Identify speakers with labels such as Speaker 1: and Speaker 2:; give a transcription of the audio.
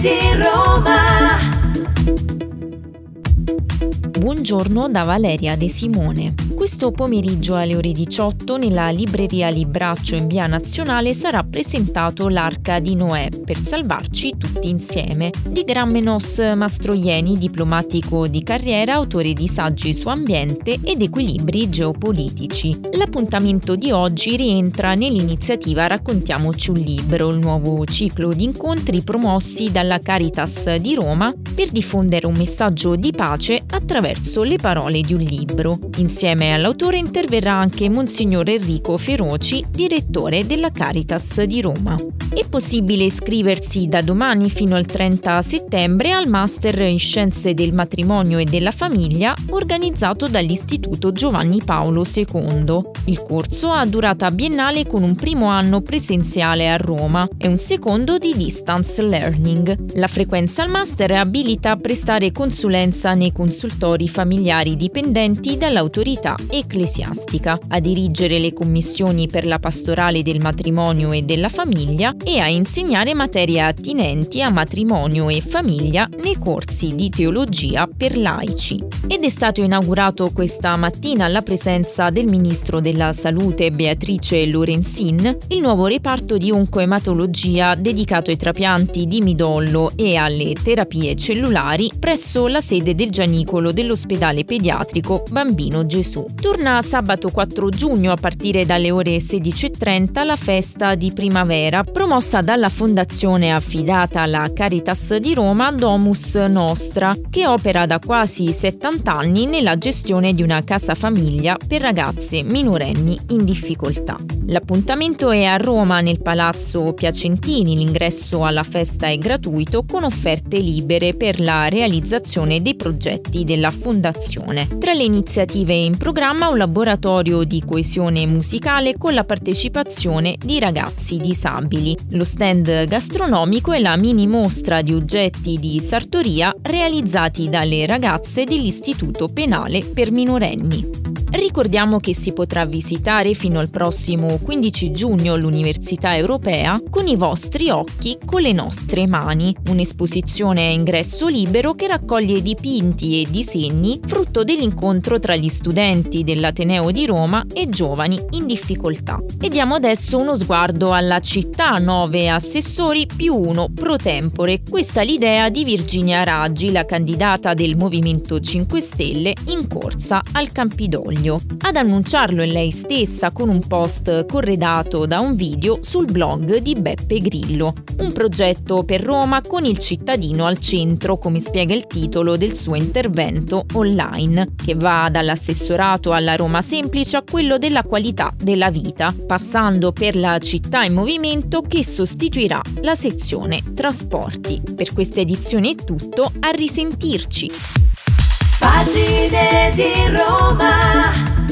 Speaker 1: di Roma.
Speaker 2: Buongiorno da Valeria De Simone. Questo pomeriggio alle ore 18 nella libreria Libraccio in Via Nazionale sarà presentato L'Arca di Noè per salvarci tutti insieme di Gramenos Mastroianni, diplomatico di carriera, autore di saggi su ambiente ed equilibri geopolitici. L'appuntamento di oggi rientra nell'iniziativa Raccontiamoci un libro, il nuovo ciclo di incontri promossi dalla Caritas di Roma per diffondere un messaggio di pace attraverso le parole di un libro. Insieme all'autore interverrà anche Monsignor Enrico Feroci, direttore della Caritas di Roma. È possibile iscriversi da domani fino al 30 settembre al Master in Scienze del Matrimonio e della Famiglia organizzato dall'Istituto Giovanni Paolo II. Il corso ha durata biennale con un primo anno presenziale a Roma e un secondo di distance learning. La frequenza al Master abilita a prestare consulenza nei consultori familiari dipendenti dall'autorità ecclesiastica, a dirigere le commissioni per la pastorale del matrimonio e della famiglia e a insegnare materie attinenti a matrimonio e famiglia nei corsi di teologia per laici. Ed è stato inaugurato questa mattina alla presenza del Ministro della Salute Beatrice Lorenzin il nuovo reparto di oncoematologia dedicato ai trapianti di midollo e alle terapie cellulari presso la sede del Gianicolo dell'ospedale pediatrico Bambino Gesù. Torna sabato 4 giugno a partire dalle ore 16:30 la festa di primavera promossa dalla fondazione affidata alla Caritas di Roma Domus Nostra, che opera da quasi 70 anni nella gestione di una casa famiglia per ragazze minorenni in difficoltà. L'appuntamento è a Roma nel Palazzo Piacentini, l'ingresso alla festa è gratuito con offerte libere per la realizzazione dei progetti della fondazione. Tra le iniziative in programma un laboratorio di coesione musicale con la partecipazione di ragazzi disabili, lo stand gastronomico e la mini mostra di oggetti di sartoria realizzati dalle ragazze dell'Istituto Penale per minorenni. Ricordiamo che si potrà visitare fino al prossimo 15 giugno l'Università Europea con i vostri occhi, con le nostre mani, un'esposizione a ingresso libero che raccoglie dipinti e disegni frutto dell'incontro tra gli studenti dell'Ateneo di Roma e giovani in difficoltà. E diamo adesso uno sguardo alla città, 9 assessori più 1 pro tempore. Questa è l'idea di Virginia Raggi, la candidata del Movimento 5 Stelle in corsa al Campidoglio. Ad annunciarlo è lei stessa con un post corredato da un video sul blog di Beppe Grillo. Un progetto per Roma con il cittadino al centro, come spiega il titolo del suo intervento online, che va dall'assessorato alla Roma semplice a quello della qualità della vita, passando per la città in movimento che sostituirà la sezione trasporti. Per questa edizione è tutto, a risentirci!
Speaker 1: Pagine di Roma.